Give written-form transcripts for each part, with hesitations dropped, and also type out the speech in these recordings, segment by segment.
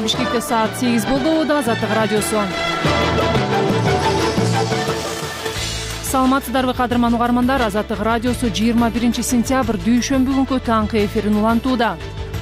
Бишкекте саат 8 болду. Азаттык радиосу. Саламатсыздарбы кадырман угармандар. Азаттык радиосу 21 сентябрь дүйшөмбү күнкү таңкы эфирин улантууда.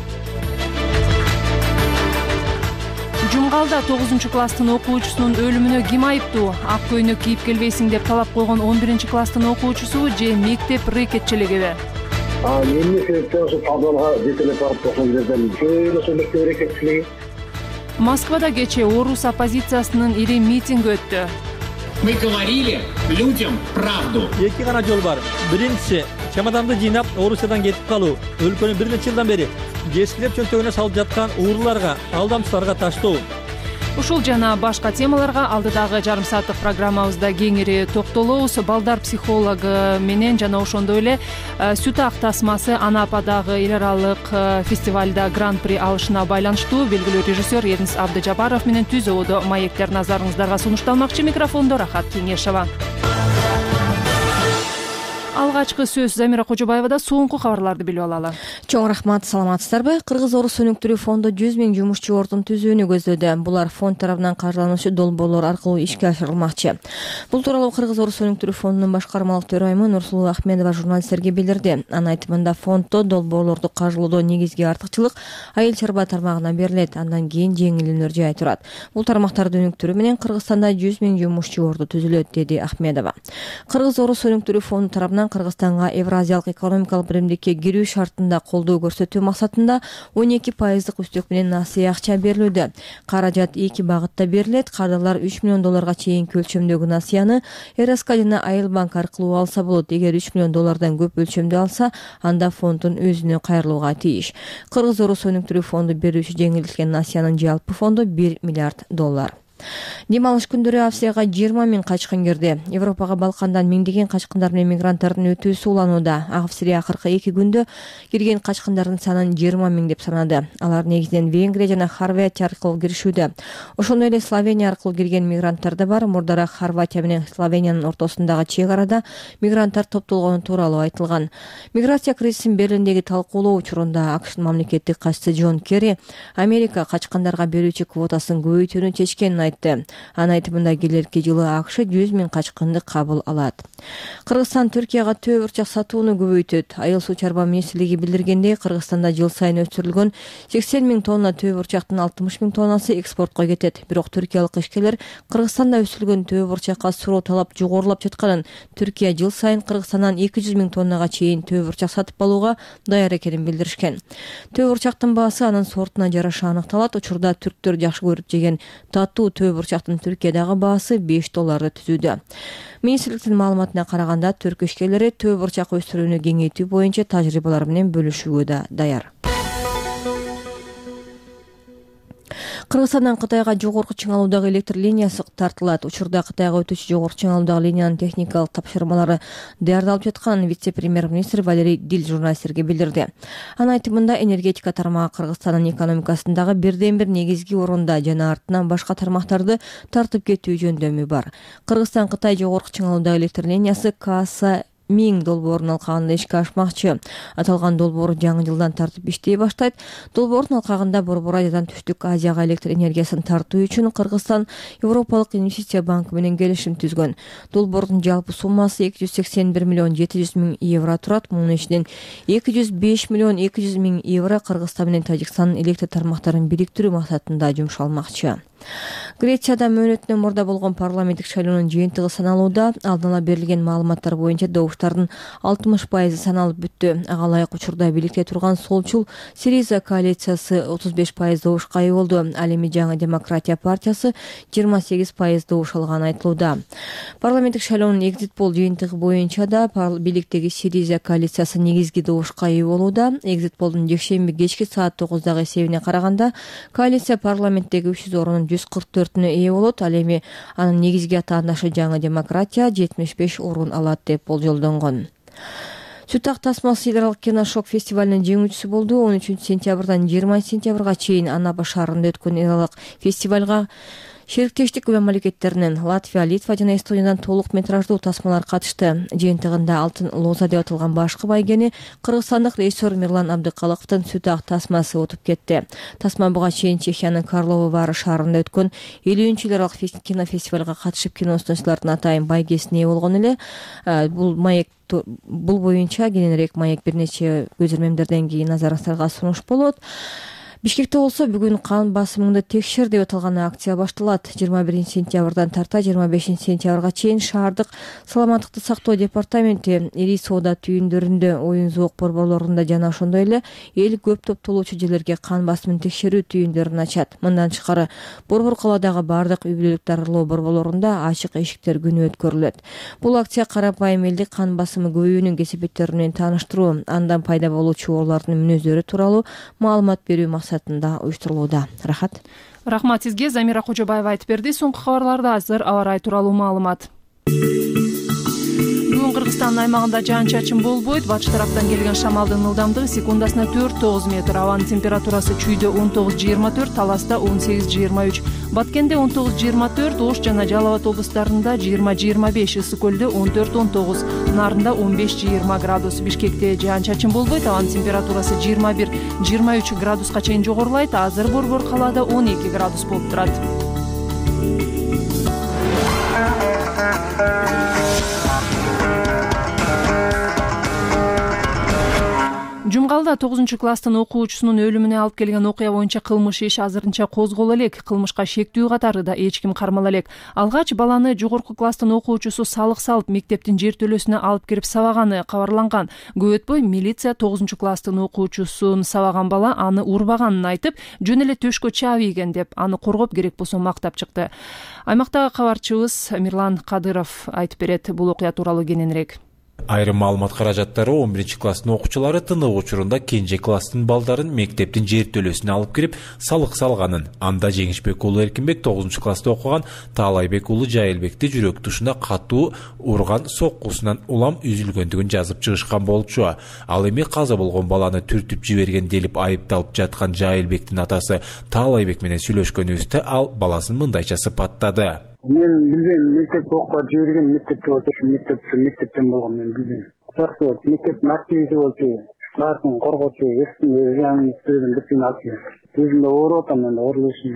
Жумгалда 9-класстын окуучусунун өлүмүнө ким айыптуу? Ак көйнөк кийип келбейсиң деп талап койгон 11-класстын окуучусу же мектеп рэкетчилигиби? Эмне себептен ошо подвалга жетелеп барып ошол жерден ошо мектеп рэкетчилиги? Москвада кечээ орус оппозициясынын ири митинги өттү. Мы говорили людям правду. Эки гана жол бар. Биринчиси чемоданды жыйнап Орусиядан кетип калуу. Өлкөнү бир нече жылдан бери кескилеп чөнтөгүнө салып жаткан ууруларга, алдамчыларга таштоо. Ушул жана башка темаларга алдыдагы жарым сааттык программабызда кеңири токтолобуз. Балдар психологу менен жана ошондой эле сүт ак тасмасы Анападагы эл аралык фестивалда гран-при алышына байланыштуу белгилүү режиссер Эрнис Абдыжабаров менен түз ободо маектер назарыңыздарга сунушталмакчы. Микрофондо Рахат Кеңешова. Алгачкы сөз Замира Кожобаевада. Соңку кабарларды билип алалы. Чоң рахмат, саламатсыздарбы? Кыргыз-Орус өнүктүрүү фонду 100 000 жумушчу ордун түзүүнү көздөдө. Булар фонд тарабынан каржылануучу долбоорлор аркылуу ишке ашырылмакчы. Бул тууралуу Кыргыз-Орус өнүктүрүү фондунун башкармалык төрайымы Нурсулуу Ахмедова журналисттерге билдирди. Анын айтымында фонддо долбоорлорду каржылоодо негизги артыкчылык айыл чарба тармагына берилет, андан кийин жеңилүүлөр жай турат. Бул тармактарды өнүктүрүү менен Кыргызстанда 100 000 жумушчу орду түзүлөт, деди Ахмедова. Кыргыз-Орус өнүктүрүү фонду тарабынан Кыргызстанга Евразиялык экономикалык биримдикке кирүү шартында колдоо көрсөтүү максатында 12% үстөк менен насыя акча берилүүдө. Каражат 2 багытта берилет. Кардарлар $3 миллион чейинки өлчөмдөгү насыяны РСК жана Айыл банк аркылуу алса болот. Эгер $3 миллион көп өлчөмдө алса, анда фонддун өзүнө кайрылууга тийиш. Кыргыз-Орус өнүктүрүү фонду берүүчү жеңилдетилген насыянын жалпы фонду $1 миллиард. Дем алыш күндөрү Австрияга 20 000 качкын кирди. Европага Балкандан миңдеген качкындар менен мигранттардын өтүүсү уланууда. Австрия акыркы 2 күндө кирген качкындардын санын 20 000 деп санады. Алар негизинен Венгрия жана Хорватия аркылуу киришүүдө. Ошондой эле Словения аркылуу кирген мигранттар да бар. Мурдара Хорватия менен Словениянын ортосундагы чек арада мигранттар топтолгону тууралуу айтылган. Миграция кризисин Берлиндеги талкуулоо учурунда АКШнын мамлекеттик катчысы Джон Керри Америка качкындарга берүүчү квотасын көбөйтүүнү чечкенин айтты. Анын айтымында келерки жылы АКШ 100 000 качкынды кабыл алат. Кыргызстан Түркияга төө урчак сатууну көбөйтөт. Айыл суу чарба министрлиги билдиргендей, Кыргызстанда жыл сайын өчүрүлгөн 80 000 тонна төө урчактын 60 000 тоннасы экспортко кетет. Бирок түркиялык ишкерлер Кыргызстанда өсүрүлгөн төө урчакка суроо талап жогорулап жатканын, Түркия жыл сайын Кыргызстандан 200 000 тоннага чейин төө урчак сатып алууга даяр экенин билдиришкен. Төө урчактын баасы анын сортуна жараша аныкталат. Учурда түрктөр жакшы көрүп жеген татуу төө урчактын Түркиядагы баасы $5 түзүүдө. Министрликтин маалыматына караганда, түрк ишкерлери төө урчак өсүрүүнү кеңейтүү боюнча тажрыйбалар менен бөлүшүүгө да даяр. Кыргызстандан Кытайга жогорку чыңалуудагы электр линиясы тартылат. Учурда Кытайга өтүүчү жогорку чыңалуудагы линиянын техникалык тапшырмалары даярдалып жатканын вице-премьер-министр Валерий Дил журналисттерге билдирди. Анын айтымында, энергетика тармагы Кыргызстандын экономикасындагы бирден-бир негизги орунда жана артынан башка тармактарды тартып кетүү жөндөмү бар. Кыргызстан Кытай жогорку чыңалуудагы электр линиясы Каса $1000 долбоорун алкагында ишке ашмакчы. Аталган долбоор жаңы жылдан тартып иштей баштайт. Долбоордун алкагында Борбор Азиядан Түштүк Азияга электр энергиясын тартуу үчүн Кыргызстан Европалык инвестиция банкы менен келишим түзгөн. Долбоордун жалпы суммасы €281 700 000 турат. Мунун ичинен €205 200 000 Кыргызстан менен Тажикстандын электр тармактарын бириктирүү максатында жумшалмакчы. Грецияда мөөнөтүнөн мурда болгон парламенттик шайлоонун жыйынтыгы саналууда. Алдын ала берилген маалыматтар боюнча добуштардын 60% саналып бүттү. Ага ылайык учурда бийликте турган солчул Сириза коалициясы 35% добушка ээ болду. Ал эми Жаңы демократия партиясы 28% добуш алганы айтылууда. Парламенттик шайлоонун экзит пол жыйынтыгы боюнча да бийликтеги Сириза коалициясы негизги добушка ээ болууда. Экзит полдун жекшемби кечки саат 9дагы эсебине караганда коалиция парламенттеги 300 орунун 144-нө ээ болот. Ал эми анын негизги атаандашы Жаңы демократия 75 орун алат деп болжолдонгон. Сүт ак тасмасы эл аралык киношок фестивалынын жеңүүчүсү болду. 13 сентябрдан 20 сентябрга чейин Анапа шаарында өткөн эл аралык фестивалга шериктештик мамлекеттеринен Латвия, Литва жана Эстониядан толук метраждуу тасмалар катышты. Жыйынтыгында алтын лоза деп аталган башкы байгени кыргызстандык режиссер Мирлан Абдыкалыковдун Сүт ак тасмасы утуп кетти. Тасма буга чейин Чехиянын Карловы Вары шаарында өткөн 50-эл аралык кинофестивалга катышып киностончулардын атайын байгесине болгон эле. Бул боюнча кийинирээк маек бир нече көзөрмөмдөрдөн кийин назарыңыздарга сунуш болот. Бишкекте болсо бүгүн кан басымыңды текшер деп аталган акция башталат. 21 сентябрдан тарта 25 сентябрга чейин шаардык саламаттыкты сактоо департаменти ири соода түйүндөрүндө, оюн зоок борборлорунда жана ошондой эле эл көп топтолуучу жерлерге кан басымын текшерүү түйүндөрүн ачат. Мындан тышкары Борбор калаадагы бардык үй-бүлөлүк дарылоо борборлорунда ачык эшиктер күнү өткөрүлөт. Бул акция карапайым элди кан басымы көбөйүүнүн кесепеттери менен тааныштыруу, андан пайда болуучу оорулардын мүнөздөрү тууралуу маалымат берүү максатында уюштурулууда. Рахмат сизге. Замира Кожобаева айтып берди. Соңку кабарларда азыр аба ырайы тууралуу маалымат. Бүгүн Кыргызстандын аймагында жаан-чачын болбойт. Батыш тараптан келген шамалдын ылдамдыгы секундасына 4-9 метр. Абанын температурасы чүйдө 19-24, Таласта 18-23, Баткенде 19-24, Ош жана Жалал Абад облустарында 20-25, Ысык көлдө 14-19, Нарында 15-20 градус. Бишкекте жаан-чачын болбойт. Абанын температурасы 21-23 градуска чейин жогорулайт. Азыр Борбор калаада 12 градус болуп турат. Жумгалда 9-класстын окуучусунун өлүмүнө алып келген окуя боюнча кылмыш иш азырынча козголо элек. Кылмышка шектүү катары эч ким кармала элек. Алгач баланы жогорку класстын окуучусу салык салып мектептин жертөлөсүнө алып кирип сабаганы кабарланган. Көп өтпөй милиция 9-класстын окуучусун сабаган бала аны урбаганын айтып, жөн эле төшкө чаап ийген деп, аны коргоп керек болсо мактап чыкты. Аймактагы кабарчыбыз Мирлан Кадыров айтып берет бул окуя тууралуу кененирээк. Айрым маалымат каражаттары 11-класстын окуучулары тынык учурунда кенже класстын балдарын мектептин жертөлөсүнө алып кирип салык салганын. Анда Жеңишбек уулу Эркинбек 9-класста окуган Таалайбек уулу Жайылбекти жүрөк тушуна катуу урган соккусунан улам үзүлгөндүгүн жазып чыгышкан болчу. Ал эми каза болгон баланы түртүп жиберген делип айыпталып жаткан Жайылбектин атасы Таалайбек менен сүйлөшкөнүбүздө ал баласын мындайча сыпаттады. Мен билбейм, мектепте окуп жиберген, мектепте болчу, мектептен болгон мен билбейм. Жакшы, мектептин активисти болчу, класстын коргоочу, эстин бүтүн актив. Өзүмдө ооруп атам, мен оорулушум.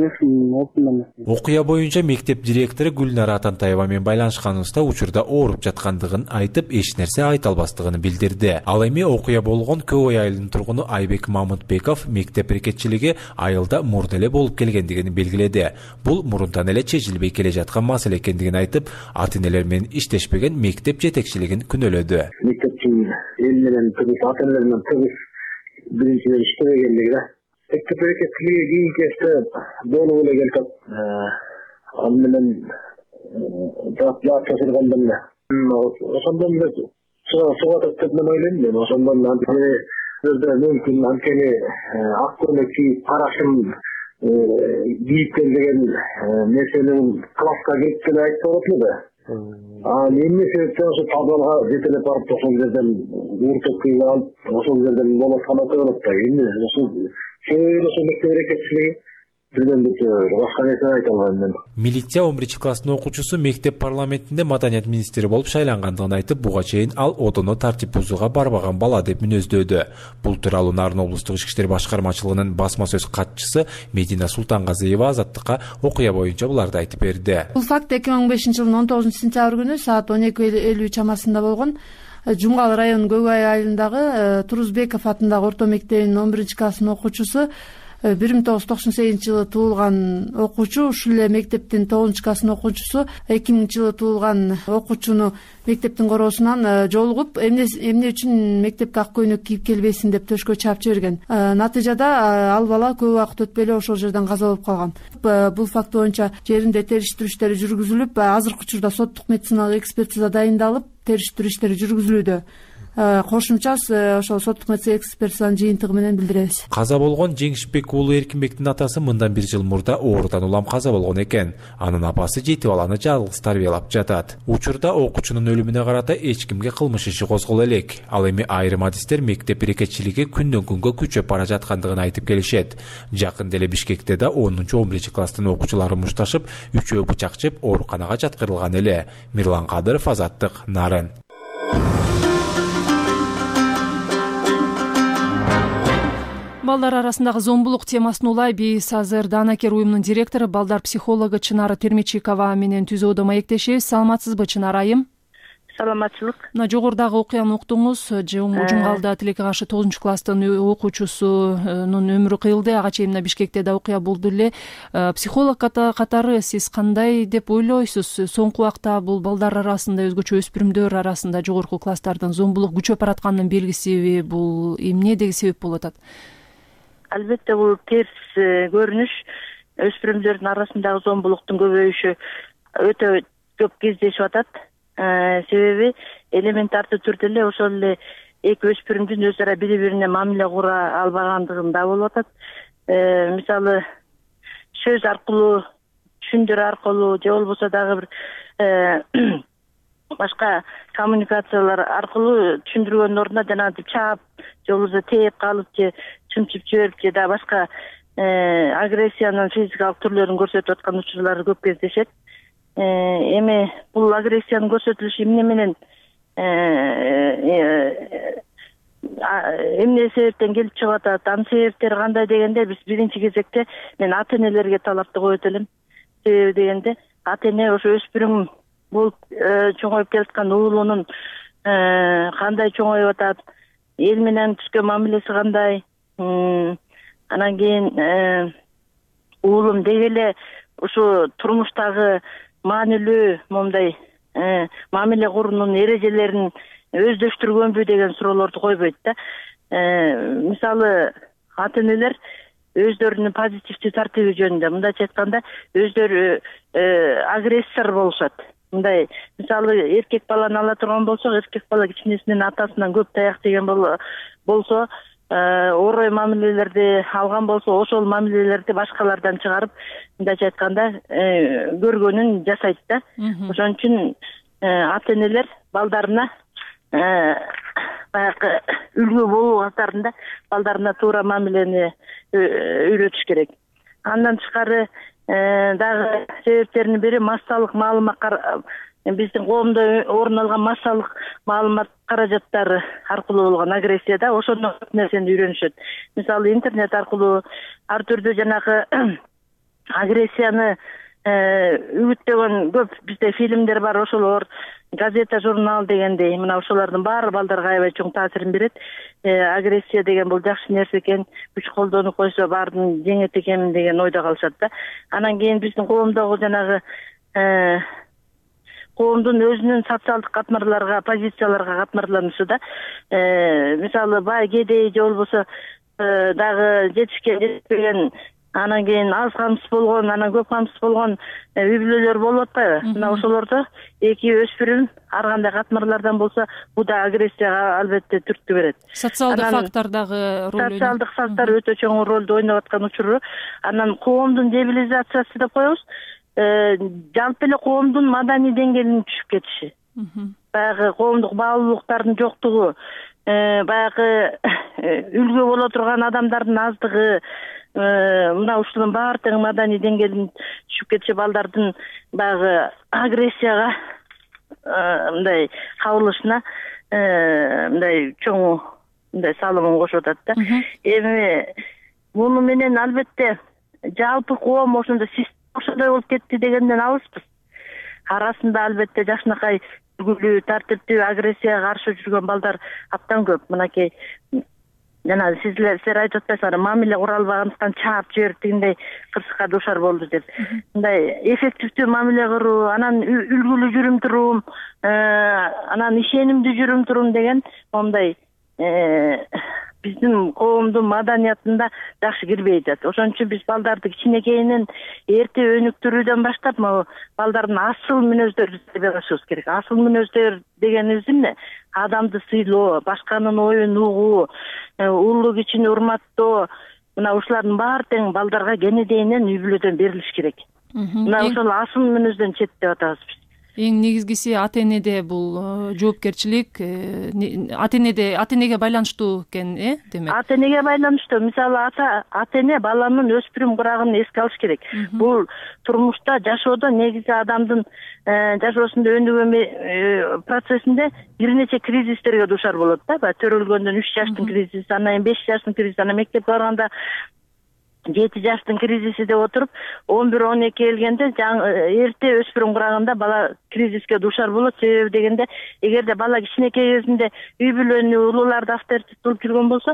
Окуя боюнча мектеп директору Гүлнара Атантаева менен байланышканыбызда учурда ооруп жаткандыгын айтып, эч нерсе айта албастыгын билдирди. Ал эми окуя болгон Көбөй айылынын тургуну Айбек Мамытбеков мектеп эркетчилиги айылда мурда эле болуп келгендигин белгиледи. Бул мурунтан эле чечилбей келе жаткан маселе экендигин айтып, ата-энелер менен иштешпеген мектеп жетекчилигин күнөөлөдү. Мектептин эл менен ата-энелер менен биринчиден иштебегендиги да. Мектеп эркетчилиги кийин кечте болуп эле келатат. Ал менен жаап чачыргандын эле. Ошондон эле чыгат деп мен ойлойм. Мен ошондон өзү мүмкүн анткени ак көйлөк кийип карашым кийип кел деген нерсени класска келип деле айтып болот эле. Эмне себептен ошо подвалга жетелеп барып ошол жерден уртуп алып ошол жерден болот кана болот да. Эмне ошол мектеп эркетчилиги Милиция 11-класстын окуучусу мектеп парламентинде маданият министри болуп шайлангандыгын айтып, буга чейин ал одоно тартип бузууга барбаган бала деп мүнөздөөдү. Бул тууралуу Нарын облустук ички иштер башкармачылыгынын басма сөз катчысы Медина Султангазыева Азаттыкка окуя боюнча буларды айтып берди. Бул факт 2005-жылдын 19 сентябрь күнү саат 12:50 чамасында болгон. Жумгал районунун Көбөй айылындагы Турузбеков атындагы орто мектебинин 11-класстын окуучусу 1998-жылы туулган окуучу, ушул эле мектептин 9-класстын окуучусу 2000-жылы туулган окуучуну мектептин короосунан жолугуп, эмне үчүн мектепке ак көйнөк кийип келбейсиң деп төшкө чаап жиберген. Натыйжада ал бала көп убакыт өтпөй эле ошол жерден каза болуп калган. Бул факт боюнча жеринде териштирүү иштери жүргүзүлүп, азыркы учурда соттук медициналык экспертиза дайындалып, териштирүү иштери жүргүзүлүүдө. кошумча ошол соттук экспертизанын жыйынтыгы менен билдиребиз. Каза болгон Жеңишбек уулу Эркинбектин атасы мындан 1 жыл мурда оорудан улам каза болгон экен. Анын апасы 7 баланы жалгыз тарбиялап жатат. Учурда окуучунун өлүмүнө карата эч кимге кылмыш иши козголо элек. Ал эми айрым адистер мектеп берекетчилиги күндөн күнгө күчөп бара жаткандыгын айтып келишет. Жакында эле Бишкекте да 10-11 класстын окуучулары мушташып, 3-өө бычак жеп ооруканага жаткырылган эле. Мирлан Кадыров, Азаттык, Нарын. Балдар арасындагы зомбулук темасын улай биз азыр Данакер уюмунун директору, балдар психологу Чынара Термичикова менен түзүүдө маектешебиз. Саламатсызбы, Чынара айым? Саламатчылык. Мына жогорудагы окуяны уктуңуз. Жумгалда тилекке каршы 9 класстын окуучусунун өмүрү кыйылды. Ага чейин мына Бишкекте да окуя болду эле. Психолог катары сиз кандай деп ойлойсуз? Соңку убакта бул балдар арасында, өзгөчө өспүрүмдөр арасында жогорку класстардын зомбулук күчөп баратканынын белгисиби бул эмне деги себеп болуп атат? Албетте бул терс көрүнүш. Өспүрүмдөрдүн арасындагы зомбулуктун көбөйүшү өтө көп кездешип атат. Себеби элементардуу түрдө эле ошол эле эки өспүрүмдүн өз ара бири-бирине мамиле кура албагандыгында болуп атат. Мисалы, сөз аркылуу, түшүндүр аркылуу же болбосо дагы бир башка коммуникациялар аркылуу түшүндүргөндүн ордуна жанагы чаап же болбосо тээп калып же чымчып жиберип же да башка агрессиянын физикалык түрлөрүн көрсөтүп аткан учурлар көп кездешет. Эми бул агрессиянын көрсөтүлүшү эмне менен эмне себептен келип чыгып атат, анын себептери кандай дегенде биз биринчи кезекте мен ата-энелерге талапты коет элем. Себеби дегенде ата-эне ошо өспүрүм болуп чоңоюп келаткан уулунун кандай чоңоюп атат, эл менен түзгөн мамилеси кандай, анан кийин уулум деги эле ушу турмуштагы маанилүү момундай мамиле куруунун эрежелерин өздөштүргөнбү деген суроолорду койбойт да. Мисалы, ата-энелер өздөрүнүн позитивдүү тартиби жөнүндө, мындайча айтканда, өздөрү агрессор болушат. Мындай, мисалы, эркек баланы ала турган болсок, эркек бала кичинесинен атасынан көп таяк жеген болсо, орой мамилелерди алган болсо, ошол мамилелерди башкалардан чыгарып, мындайча айтканда, көргөнүн жасайт да. Ошон үчүн ата-энелер балдарына баягы үлгү болуу катарында балдарына туура мамилени үйрөтүш керек. Андан тышкары дагы себептеринин бири массалык маалымат, биздин коомдо орун алган массалык маалымат каражаттары аркылуу болгон агрессияда ошондон көп нерсени үйрөнүшөт. Мисалы, интернет аркылуу ар түрдүү жанагы агрессияны үгүттөгөн көп бизде фильмдер бар, ошолор, газета, журнал дегендей, мына ошолордун баары балдарга аябай чоң таасирин берет. Агрессия деген бул жакшы нерсе экен, күч колдонуп койсо баарын жеңет экен деген ойдо калышат да. Анан кийин биздин коомдогу жанагы коомдун өзүнүн социалдык катмарларга, позицияларга катмарланышы да. Мисалы, бай, кедей же болбосо дагы жетишкен, анан кийин аз камсыз болгон, анан көп камсыз болгон үй бүлөлөр болуп атпайбы? Мына ошолордо эки өспүрүм ар кандай катмарлардан болсо, бул да агрессияга албетте түрткү берет. Социалдык фактор дагы роль ойнойт. Социалдык фактор өтө чоң ролду ойноп аткан учуру. Анан коомдун дебилизациясы деп коебуз. Жалпы эле коомдун маданий деңгээлинин түшүп кетиши. Баягы коомдук баалуулуктардын жоктугу, баягы үлгү боло турган адамдардын аздыгы, мына ушунун баардыгы маданий деңгээлинин түшүп кетиши балдардын баягы агрессияга мындай кабылышына мындай чоң мындай салымын кошуп атат да. Эми муну менен албетте жалпы коом ошондой ошондой болуп кетти дегенден алыспыз. Арасында албетте жакшынакай үлгүлүү, тартиптүү, агрессияга каршы жүргөн балдар абдан көп. Мынакей жана силер айтып атпайсыңар, мамиле кура албагандыктан чаап жиберип дегендей кырсыкка дуушар болду деп. Мындай эффективдүү мамиле куруу, анан үлгүлүү жүрүм турум, анан ишенимдүү жүрүм турум деген мондай биздин коомдун маданиятында жакшы кирбей жатат. Ошон үчүн биз балдарды кичинекейинен эрте өнүктүрүүдөн баштап могу балдардын асыл мүнөздөрүн тарбиялашыбыз керек. Асыл мүнөздөр дегенибиз эмне? Адамды сыйлоо, башканын оюн угуу, улуу кичини урматтоо, мына ушулардын баары тең балдарга кенедейинен үй бүлөдөн берилиш керек. Мына ошол асыл мүнөздөн четтеп атабыз биз. Эң негизгиси ата энеде бул жоопкерчилик, ата энеге байланыштуу экен, демек. Ата энеге байланыштуу. Мисалы ата эне баланын өспүрүм курагын эске алыш керек. Бул турмушта жашоодо негизи адамдын жашоосунда өнүгүү процессинде бир нече кризистерге дуушар болот да. Баягы төрөлгөндөн 3 жаштын кризиси, анан 5 жаштын кризиси, анан мектепке барганда 7 жаштын кризиси деп отуруп, 11-12 келгенде эрте өспүрүм курагында бала кризиске дуушар болот. Себеби дегенде, эгерде бала кичинекей өзүндө үй бүлөнү, улууларды авторитет кылып жүргөн болсо,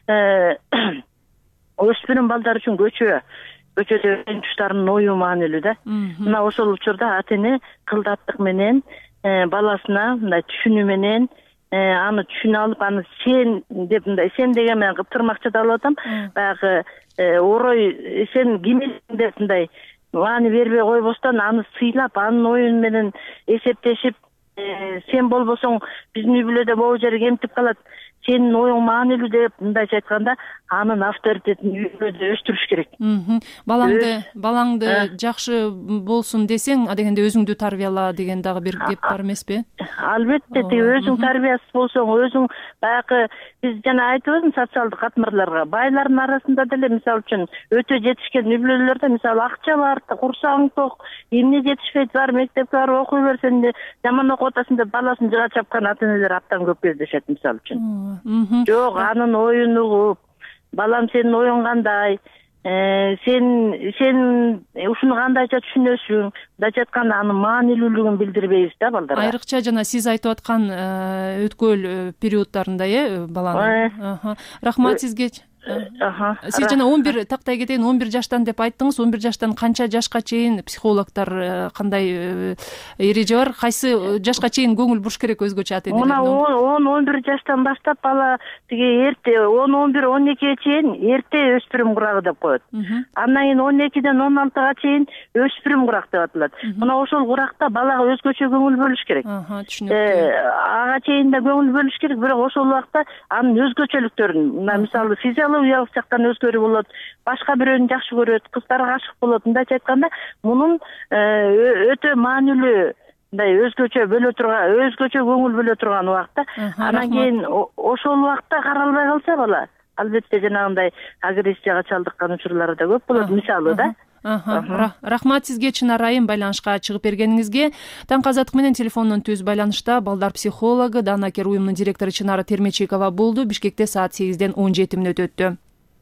өспүрүм балдар үчүн көчөдө туштарынын ою маанилүү да. Мына ошол учурда ата эне кылдаттык менен баласына мындай түшүнүү менен аны түшүнө алып, аны сен деп мындай сен деген менен тырмакча алып атам. Баягы орой сен ким элең деп мындай маани бербей койбостон, аны сыйлап, анын оюн менен эсептешип, сен болбосоң биздин үй бүлөдө могу жери кемтип калат, сенин оюң маанилүү деп мындайча айтканда, анын авторитетин үй бүлөдө өстүрүш керек. Балаңды жакшы болсун десең, адегенде өзүңдү тарбияла деген дагы бир кеп бар эмеспи? Албетте, өзүң тарбиясыз болсоң, өзүң баягы биз жана айтыбыз социалдык катмарларга, байлардын арасында деле мисалы үчүн өтө жетишкен үй бүлөлөрдө мисалы акча бар, курсагың ток, эмне жетишпейт, бар мектепке барып окуй бер, сен жаман окуп атасың деп баласын жыга чапкан ата энелер абдан көп кездешет мисалы үчүн. Жок, анын оюн угуп, балам сенин оюң кандай, сен ушуну кандайча түшүнөсүң, мындайча айтканда анын маанилүүлүгүн билдирбейбиз да балдарга. Айрыкча жана сиз айтып аткан өткөл периоддорунда, баланын. Рахмат сизге. Сиз жана 11 тактай кетейин, 11 жаштан деп айттыңыз. 11 жаштан канча жашка чейин психологдор кандай эреже бар? Кайсы жашка чейин көңүл буруш керек өзгөчө ата энелер? Мына 10-11 жаштан баштап бала тиги эрте 10-11-12ге чейин эрте өспүрүм курагы деп коет. Андан кийин 12ден 16га чейин өспүрүм курак деп аталат. Мына ошол куракта балага өзгөчө көңүл бөлүш керек. Түшүнүктүү. Ага чейин да көңүл бөлүш керек, бирок ошол убакта анын өзгөчөлүктөрүн, мына мисалы физиологиялык жактан өзгөрүү болот, башка бирөөнү жакшы көрөт, кыздарга ашык болот. Мындайча айтканда, мунун өтө маанилүү мындай өзгөчө көңүл бөлө турган убакта. Анан кийин ошол убакта каралбай калса бала, албетте жанагындай агрессияга чалдыккан учурлары да көп болот, мисалы да. Рахмат сизге чын арайым байланышка чыгып бергениңизге. Таңкы азаттык менен телефондон түз байланышта балдар психологу Данакер уюмунун директору Чынара Термечикова болду. Бишкекте саат 8ден 17 мүнөт өттү.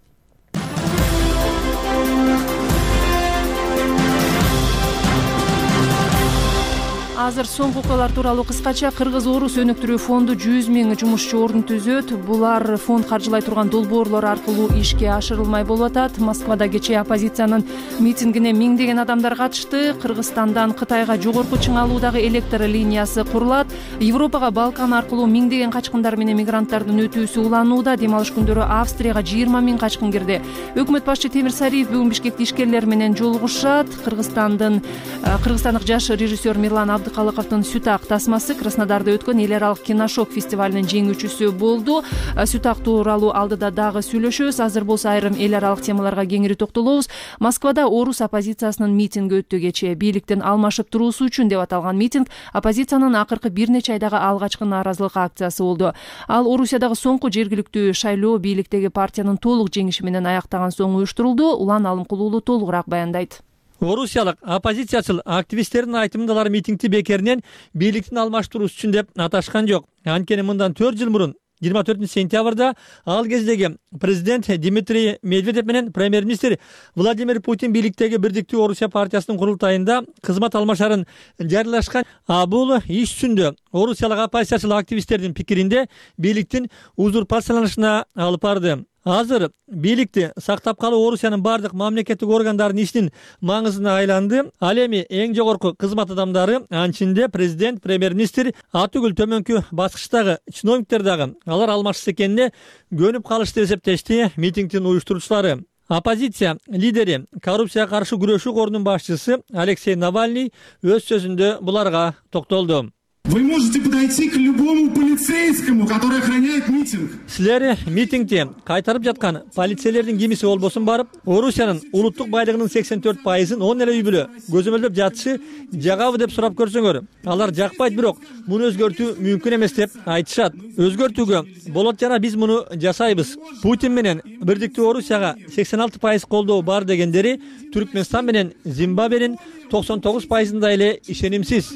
Азыр соңку окуялар тууралуу кыскача. Кыргыз Орус өнүктүрүү фонду 100 000 жумушчу орун түзөт. Булар фонд каржылай турган долбоорлор аркылуу ишке ашырылмай болуп атат. Москвада кечээ оппозициянын митингине миңдеген адамдар катышты. Кыргызстандан Кытайга жогорку чыңалуудагы электр линиясы курулат. Европага Балкан аркылуу миңдеген качкындар менен мигранттардын өтүүсү уланууда. Дем алыш күндөрү Австрияга 20 000 качкын кирди. Өкмөт башчы Темир Сариев бүгүн Бишкекте ишкерлер менен жолугушат. Кыргызстандык жаш режиссер Мирлан Абдыкалыковдун «Сүт ак» тасмасы Краснодарда өткөн эл аралык киношок фестивалынын жеңүүчүсү болду. Сүт ак тууралуу алдыда дагы сүйлөшөбүз. Азыр болсо айрым эл аралык темаларга кеңири токтолобуз. Москвада Орус оппозициясынын митинги өттү кечээ. Бийликтин алмашып туруусу үчүн деп аталган митинг оппозициянын акыркы бир нече айдагы алгачкы нааразылык акциясы болду. Ал Орусиядагы соңку жергиликтүү шайлоо бийликтеги партиянын толук жеңиши менен аяктаган соң уюштурулду. Улан Алымкулуулу толугураак баяндайт. Орусиялык оппозициячыл активисттердин айтымдалары митингти бекеринен бийликтин алмаштыруусу үчүн деп аташкан жок. Анткени мындан 4 жыл мурун 24 сентябрда ал кездеги президент Дмитрий Медведев менен премьер-министр Владимир Путин бийликтеги Бирдиктүү Орусия партиясынын курултайында кызмат алмашарын жарыялашкан. Бул иш үстүндө орусиялык оппозициячыл активисттердин пикиринде бийликтин узурпацияланышына алып барды. Азыр бийликти сактап калуу Орусиянын бардык мамлекеттик органдарынын ишинин маңызына айланды. Ал эми эң жогорку кызмат адамдары, анын ичинде президент, премьер-министр, атүгүл төмөнкү баскычтагы чиновниктер дагы алар алмашса экенине көнүп калышты деп эсептешти митингдин уюштуруучулары. Оппозиция лидери, коррупцияга каршы күрөшүү корунун башчысы Алексей Навальный өз сөзүндө буларга токтолду. Вы можете подойти к любому полицейскому, который охраняет митинг. Силер митингде кайтарып жаткан полицейлердин кимиси болбосун барып, Орусиянын улуттук байлыгынын 84%-ын 10 эле үй бүлө көзөмөлдөп жатышы жагабы деп сурап көрсөңөр. Алар жакпайт, бирок муну өзгөртүү мүмкүн эмес деп айтышат. Өзгөртүүгө болот жана биз муну жасайбыз. Путин менен бирдиктүү Орусияга 86% колдоо бар дегендери Түркмөнстан менен Зимбабвенин 99%-ында эле ишенимсиз.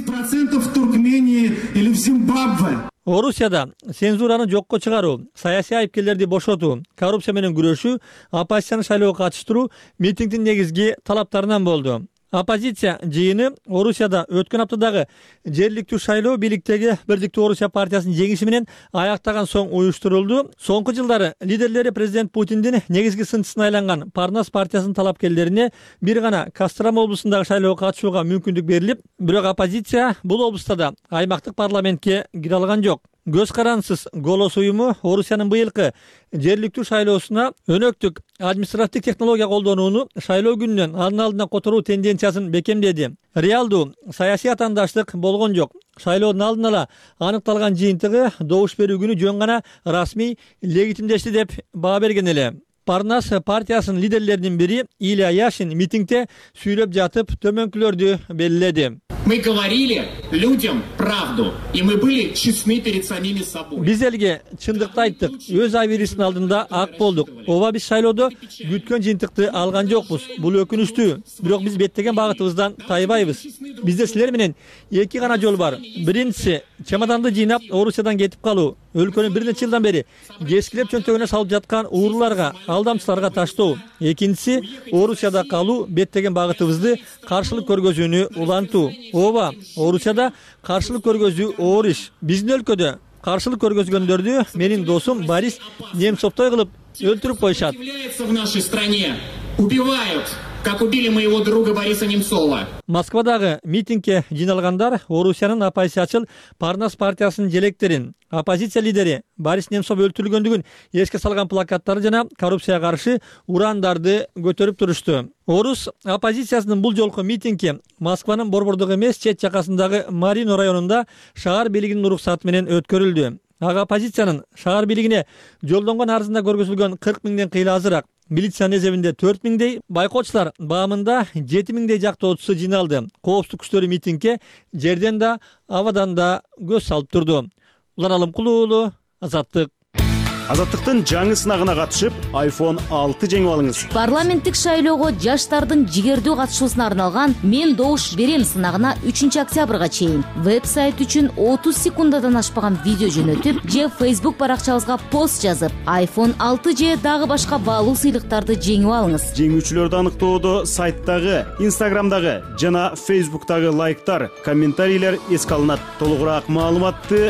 9% в Туркмении или в Зимбабве. Орусияда цензураны жокко чыгаруу, саясий айыпкерлерди бошотуу, коррупция менен күрөшүү, оппозицияны шайлоого катыштыруу митингдин негизги талаптарынан болду. Оппозиция жыйыны Орусияда өткөн аптадагы жергиликтүү шайлоо бийликтеги Бирдиктүү Орусия партиясынын жеңиши менен аяктаган соң уюштурулду. Соңку жылдары лидерлери президент Путиндин негизги сынчысына айланган Парнас партиясынын талапкерлерине бир гана Кострама облусундагы шайлоого катышууга мүмкүндүк берилип, бирок оппозиция бул облуста да аймактык парламентке кире алган жок. Көз карансыз голос уюму Орусиянын быйылкы жергиликтүү шайлоосуна өнөктүк административдик технология колдонууну шайлоо күнүнөн алдына которуу тенденциясын бекемдеди. Реалдуу саясий атаандаштык болгон жок. Шайлоодун алдын ала аныкталган жыйынтыгы добуш берүү күнү жөн гана расмий легитимдешти деп баа берген эле. Парнас партиясынын лидерлеринин бири Илья Яшин митингде сүйлөп жатып төмөнкүлөрдү белгиледи. Мы говорили людям правду, и мы были честны перед самими собой. Биз элге чындыкты айттык, өз абийирибиздин алдында ак болдук. Ооба биз шайлоодо күткөн жыйынтыкты алган жокпуз. Бул өкүнүчтүү, бирок биз беттеген багытыбыздан тайбайбыз. Бизде силер менен эки гана жол бар. Биринчиси чемоданды жыйнап Орусиядан кетип калуу. Өлкөнү бир нече жылдан бери кескилеп чөнтөгүнө салып жаткан ууруларга, алдамчыларга таштоо. Экинчиси Орусияда калуу, беттеген багытыбызды каршылык көргөзүүнү улантуу. Ооба, Орусияда каршылык көргөзүү оор иш. Биздин өлкөдө каршылык көргөзгөндөрдү менин досум Борис Немцовтой кылып өлтүрүп коюшат. В нашей стране убивают, как убили моего друга Бориса Немцова. Москвадагы митингге жыйналгандар Орусиянын оппозициячыл Парнас партиясынын желектерин, оппозиция лидери Борис Немцов өлтүрүлгөндүгүн эске салган плакаттарды жана коррупцияга каршы урандарды көтөрүп турушту. Орус оппозициясынын бул жолку митинги Москванын борбордук эмес чет жакасындагы Марино районунда шаар бийлигинин уруксаты менен өткөрүлдү. Ага оппозициянын шаар бийлигине жолдонгон арызында көргөзүлгөн 40 миңден кыйла азыраак, милициянын эсебинде 4 миңдей, байкоочулар баамында 7 миңдей жактоочусу жыйналды. Коопсуздук күчтөрү митингге жерден да, абадан да көз салып турду. Улан Алымкулуу уулу, Азаттык. Азаттыктын жаңы сынагына катышып, iPhone 6 жеңип алыңыз. Парламенттик шайлоого жаштардын жигердүү катышуусуна арналган Мен добуш берем сынагына 3 октябрга чейин веб-сайт үчүн 30 секундадан ашпаган видео жөнөтүп, же Facebook баракчабызга пост жазып, iPhone 6 же дагы башка баалуу сыйлыктарды жеңип алыңыз. Жеңүүчүлөрдү аныктоодо сайттагы, Instagramдагы жана Facebooktагы лайктар, комментарийлер эске алынат. Толугураак маалыматты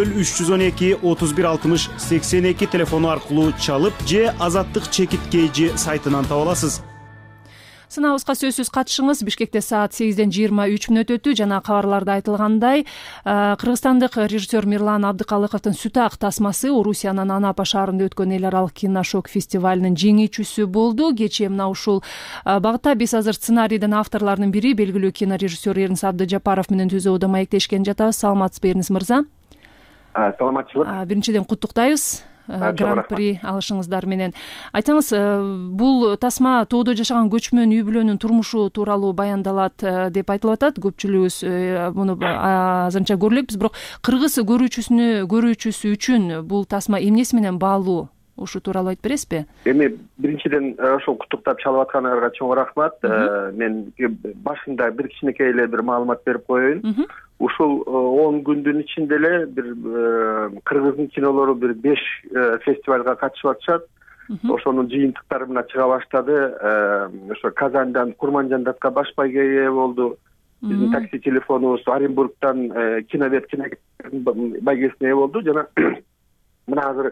0312 31 60 82 телефону аркылуу чалып же Азаттык чекиткейжи сайтынан таба аласыз. Сынабызга сөзсүз катышыңыз. Бишкекте саат 8ден 23 өтү. Жана кабарларда айтылгандай, кыргызстандык режиссер Мирлан Абдыкалыковдун Сүт ак тасмасы Орусиянын Анапа шаарында өткөн эл аралык киношок фестивалынын жеңүүчүсү болду. Кечээ мына ушул багытта биз азыр сценарийдин авторлорунун бири белгилүү кинорежиссер Эрнис Абдыжапаров менен түзүүдө маектешкен жатабыз. Саламатсызбы, Эрнис мырза? Саламатчылык. Биринчиден куттуктайбыз гран-при алышыңыздар менен. Айтыңыз, бул тасма тоодо жашаган көчмөн үй бүлөнүн турмушу тууралуу баяндалат деп айтылып атат. Көпчүлүгүбүз муну азырынча көрүп элекпиз, бирок кыргыз көрүүчүсү үчүн бул тасма эмнеси менен баалуу? Ушу тууралуу айтып бересизби? Эми биринчиден ошол куттуктап чалып атканыңарга чоң рахмат. Мен башында бир кичинекей эле бир маалымат берип коеюн. Ушул 10 күндүн ичинде эле бир кыргыздын кинолору бир 5 фестивалга катышып атышат. Ошонун жыйынтыктары мына чыга баштады. Ошо Казандан Курманжандатка баш байгеге ээ болду. Биздин такси телефонубуз Оренбургтан киновед байгесине ээ болду. Жана мына азыр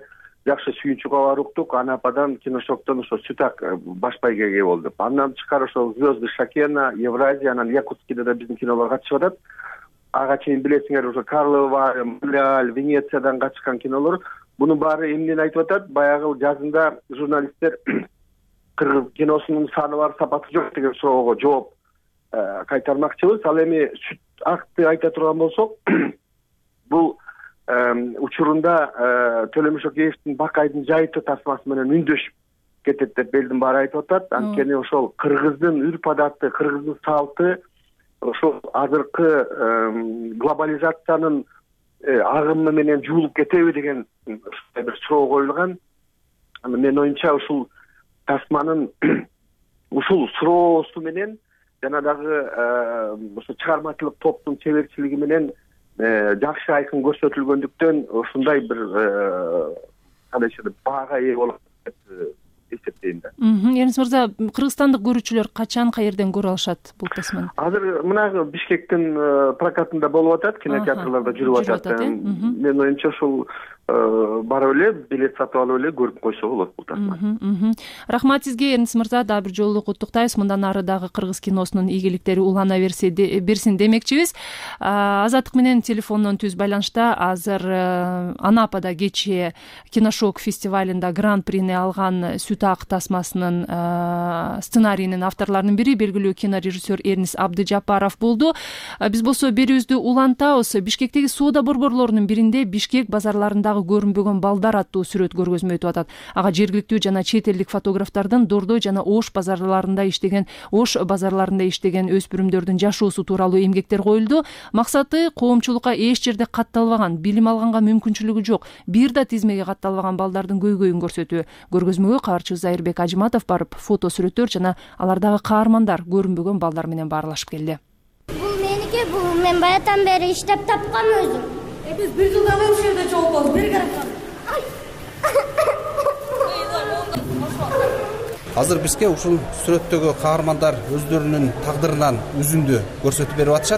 жакшы сүйүүчү кабар уктук. Анападан Киношоктон ошо Сютак баш байгеге болду. Андан тышкары ошо Звезды Шакена, Евразия, анан Якутскийде да биздин кинолор катышып атат. Ага чейин билесиңер, ошо Карлова, Монреаль, Венециядан катышкан кинолор. Мунун баары эмнени айтып атат? Баягы жазында журналисттер кыргыз киносунун саны бар, сапаты жок деген суроого жооп кайтармакчыбыз. Ал эми Сүт акты айта турган болсок, бул учурунда Төлөмүш Океевдин Бакайдын жайыты тасмасы менен үндөшүп кетет деп элдин баары айтып атат. Анткени ошол кыргыздын үрп адаты, кыргыздын салты ошол азыркы глобализациянын агымы менен жуулуп кетеби деген бир суроо коюлган. Менин оюмча ушул тасманын ушул суроосу менен жана дагы ошо чыгармачылык топтун чеберчилиги менен жакшы айкын көрсөтүлгөндүктөн ушундай бир баага ээ болот деп эсептейм да. Эрнис мырза, кыргызстандык көрүүчүлөр качан каерден көрө алышат бул тасманы? Азыр мына Бишкектин прокатында болуп атат, кинотеатрларда жүрүп атат. Менин оюмча ушул барып эле билет сатып алып эле көрүп койсо болот бул тасманы. Рахмат сизге, Эрнис мырза. Дагы бир жолу куттуктайбыз. Мындан ары дагы кыргыз киносунун ийгиликтери улана берсин демекчибиз. Азаттык менен телефондон түз байланышта. Азыр Анапада кечээ Киношок фестивалында гран-прини алган Сютак тасмасынын сценарийинин авторлорунун бири белгилүү кинорежиссер Эрнис Абдыжапаров болду. Биз болсо берүүбүздү улантабыз. Бишкектеги соода борборлорунун биринде Бишкек базарларындагы көрүнбөгөн балдар аттуу сүрөт көргөзмө өтүп атат. Ага жергиликтүү жана чет элдик фотографтардын Дордой жана Ош базарларында иштеген өспүрүмдөрдүн жашоосу тууралуу эмгектер коюлду. Максаты коомчулукка эч жерде катталбаган, билим алганга мүмкүнчүлүгү жок, бир да тизмеге катталбаган балдардын көйгөйүн көрсөтүү. Көргөзмөгө кабарчыбыз Айырбек Ажыматов барып, фото сүрөттөр жана алардагы каармандар көрүнбөгөн балдар менен баарлашып келди. Бул меники, бул мен баятан бери иштеп тапкам өзүм. Биз бир жылдан бери ушул жерде чогулбуз, бир каракан. Азыр бизге ушул сүрөттөгү каармандар өздөрүнүн тагдырынан үзүндү көрсөтүп берип атышат.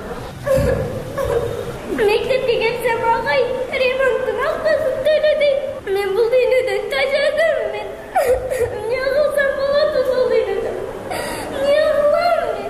Мектепке келсем агай ремонттун акчасын төлөдү. Мен бул дүйнөдөн тажадым. Мен эмне кылсам болот ушул дүйнөдө? Эмне кылам мен?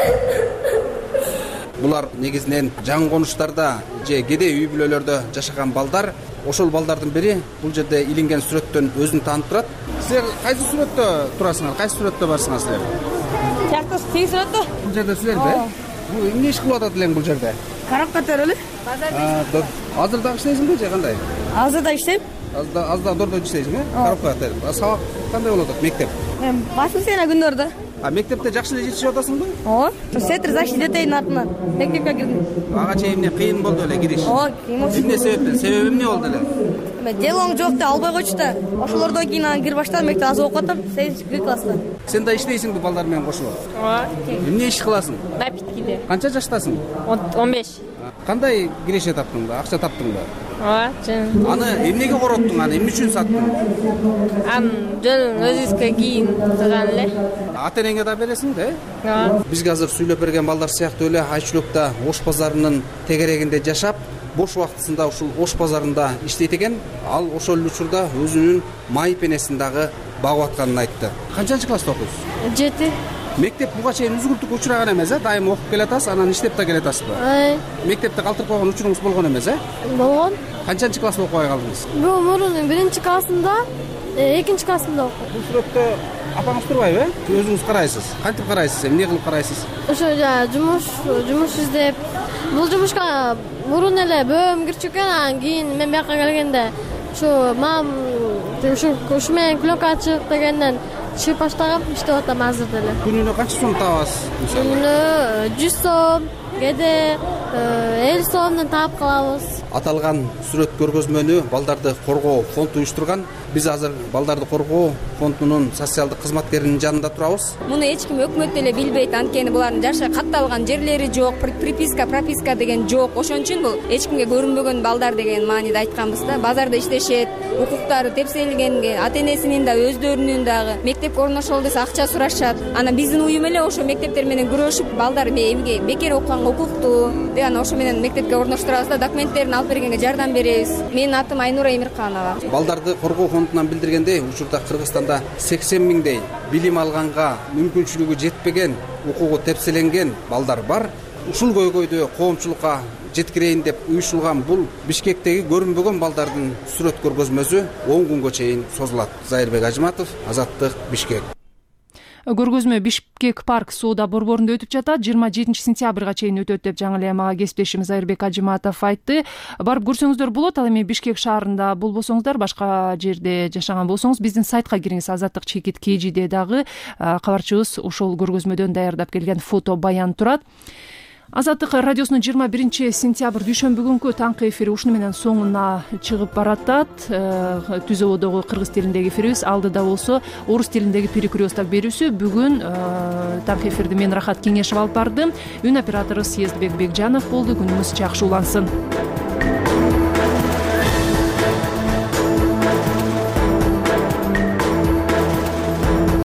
Булар негизинен жаңы конуштарда же кедей үй бүлөлөрдө жашаган балдар. Ошол балдардын бири бул жерде илинген сүрөттөн өзүн таанып турат. Силер кайсы сүрөттө турасыңар? Кайсы сүрөттө барсыңар силер? Жакты тиги сүрөттө. Бул жерде силерби? Бул эмне иш кылып атат элең бул жерде? Карапка терели. Азыр дагы иштейсиңби же кандай? Азыр да иштейм. Аз да Дордо иштейсиңби? Карапка тереп. Сабак кандай болуп атат мектеп? Басмысына күндөрдө. Мектепте жакшы эле жетишип атасыңбы? Ооба. Сетир защита детейдин атынан мектепке кирдим. Ага чейин эмне кыйын болду эле кириш? Ооба, кыйын болду. Эмне себептен? Себеби эмне болду эле? Делоң жок да албай койчу да. Ошолордон кийин аны кирип баштадым, мектеп аз окуп атам, 8 класста. Сен да иштейсиңби балдар менен кошуп? Ооба. Эмне иш кыласың? Напиткиде. Канча жаштасың? 15. Кандай киреше таптың ба? Акча таптың ба? Ооба, жөн. Аны эмнеге короттуң? Аны эмне үчүн саттың? Жөн өзүбүзгө кийин кылган эле. Ата-энеңе да бересиң да? Ооба. Бизге азыр сүйлөп берген балдар сыяктуу эле Айчулукта Ош базарынын тегерегинде жашап, бош убактысында ушул Ош базарында иштейт экен. Ал ошол учурда өзүнүн май пенесин дагы багып атканын айтты. Канчанчы класста окуйсуз? 7. Мектеп буга чейин үзгүлтүккө учураган эмес, дайым окуп келатасыз, анан иштеп да келатасызбы? Мектепте калтырып койгон учуруңуз болгон эмес, Болгон. Канчанчы класста окубай калдыңыз? Бул мурун 1-чи классында, 2-чи классында окудум. Бул сүрөттө апаңыз турбайбы? Өзүңүз карайсыз. Кантип карайсыз? Эмне кылып карайсыз? Ошо жумуш издеп. Бул жумушка мурун эле бөөм кирчү экен, анан кийин мен бияка келгенде ушу менен пленка ачык дегенден чыгып баштагам, иштеп атам азыр деле. Күнүнө канча сом табасыз? Күнүнө 100 сом, кээде 50 сомдон таап калабыз. Аталган сүрөт көргөзмөнү Балдарды коргоо фонду уюштурган. Биз азыр Балдарды коргоо фондунун социалдык кызматкеринин жанында турабыз. Муну эч ким өкмөт эле билбейт, анткени булардын жашы катталган жерлери жок, прописка деген жок. Ошон үчүн бул эч кимге көрүнбөгөн балдар деген мааниде айтканбыз да. Базарда иштешет, укуктары тепселгенге ата энесинин да өздөрүнүн дагы мектепке орношолу десе акча сурашат. Анан биздин уюм эле ошо мектептер менен күрөшүп балдар эмге бекер окуганга укуктуу деп анан ошо менен мектепке орноштурабыз да документтерин алып бергенге жардам беребиз. Менин атым Айнура Эмирканова. Балдарды коргоо фондунан билдиргендей, учурда Кыргызстанда 80 миңдей билим алганга мүмкүнчүлүгү жетпеген, укугу тепселенген балдар бар. Ушул көйгөйдү коомчулукка жеткирейин деп уюшулган бул Бишкектеги көрүнбөгөн балдардын сүрөт көргөзмөсү 10 күнгө чейин созулат. Зайырбек Ажыматов, Азаттык, Бишкек. Көргөзмө Бишкек парк соода борборунда өтүп жатат. 27 сентябрга чейин өтөт деп жаңы эле мага кесиптешим Зайырбек Ажыматов айтты. Барып көрсөңүздөр болот. Ал эми Бишкек шаарында болбосоңуздар, башка жерде жашаган болсоңуз биздин сайтка кириңиз. Азаттык чекит KG'де дагы кабарчыбыз ошол көргөзмөдөн даярдап келген фото баян турат. Азаттык радиосунун 21 сентябрь дүйшөмбү күнкү таңкы эфири ушуну менен соңуна чыгып баратат. Түзөбөдөгү кыргыз тилиндеги эфирибиз, алдыда болсо орус тилиндеги перекресток берүүсү. Бүгүн таңкы эфирди мен Рахат Кеңешев алып бардым. Үн оператору Съездбек Бекжанов болду. Күнүңүз жакшы улансын.